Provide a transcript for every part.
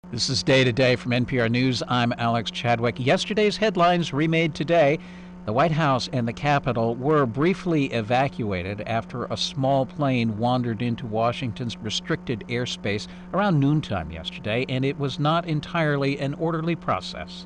This is Day to Day from NPR News. I'm Alex Chadwick. Yesterday's headlines remade today. The White House and the Capitol were briefly evacuated after a small plane wandered into Washington's restricted airspace around noontime yesterday, and it was not entirely an orderly process.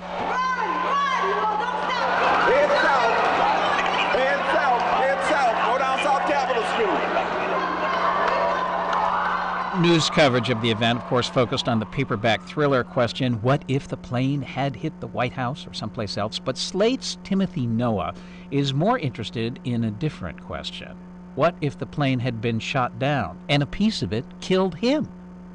News coverage of the event, of course, focused on the paperback thriller question, what if the plane had hit the White House or someplace else? But Slate's Timothy Noah is more interested in a different question. What if the plane had been shot down and a piece of it killed him?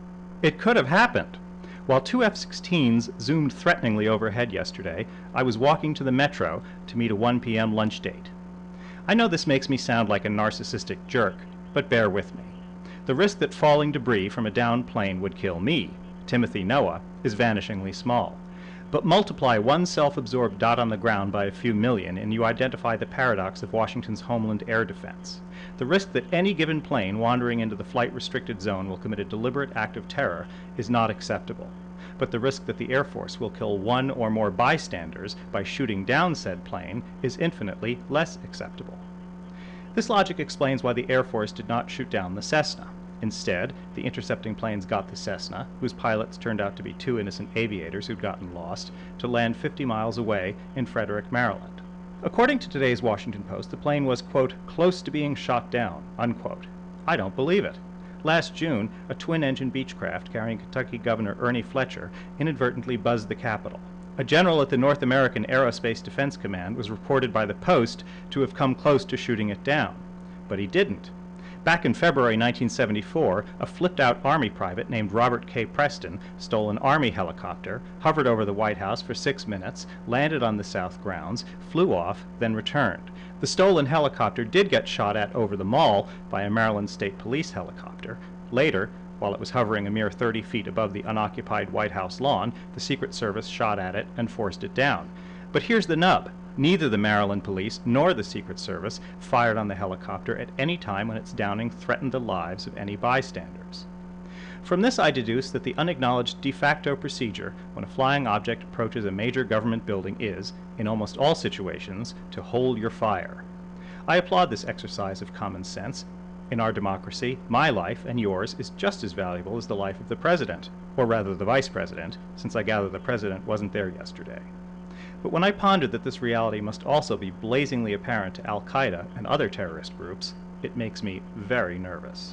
It could have happened. While two F-16s zoomed threateningly overhead yesterday, I was walking to the metro to meet a 1 p.m. lunch date. I know this makes me sound like a narcissistic jerk, but bear with me. The risk that falling debris from a downed plane would kill me, Timothy Noah, is vanishingly small. But multiply one self-absorbed dot on the ground by a few million and you identify the paradox of Washington's homeland air defense. The risk that any given plane wandering into the flight-restricted zone will commit a deliberate act of terror is not acceptable. But the risk that the Air Force will kill one or more bystanders by shooting down said plane is infinitely less acceptable. This logic explains why the Air Force did not shoot down the Cessna. Instead, the intercepting planes got the Cessna, whose pilots turned out to be two innocent aviators who'd gotten lost, to land 50 miles away in Frederick, Maryland. According to today's Washington Post, the plane was, quote, close to being shot down, unquote. I don't believe it. Last June, a twin-engine Beechcraft carrying Kentucky Governor Ernie Fletcher inadvertently buzzed the Capitol. A general at the North American Aerospace Defense Command was reported by the Post to have come close to shooting it down. But he didn't. Back in February 1974, a flipped-out Army private named Robert K. Preston stole an Army helicopter, hovered over the White House for 6 minutes, landed on the South grounds, flew off, then returned. The stolen helicopter did get shot at over the mall by a Maryland State Police helicopter. Later, while it was hovering a mere 30 feet above the unoccupied White House lawn, the Secret Service shot at it and forced it down. But here's the nub. Neither the Maryland Police nor the Secret Service fired on the helicopter at any time when its downing threatened the lives of any bystanders. From this I deduce that the unacknowledged de facto procedure when a flying object approaches a major government building is, in almost all situations, to hold your fire. I applaud this exercise of common sense. In our democracy, my life and yours is just as valuable as the life of the president, or rather the vice president, since I gather the president wasn't there yesterday. But when I pondered that this reality must also be blazingly apparent to Al-Qaeda and other terrorist groups, it makes me very nervous.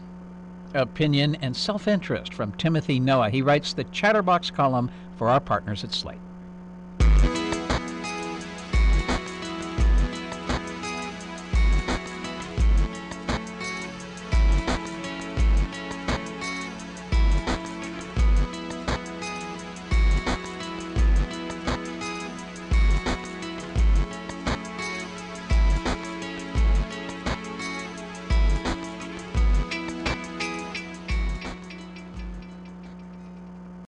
Opinion and self-interest from Timothy Noah. He writes the Chatterbox column for our partners at Slate.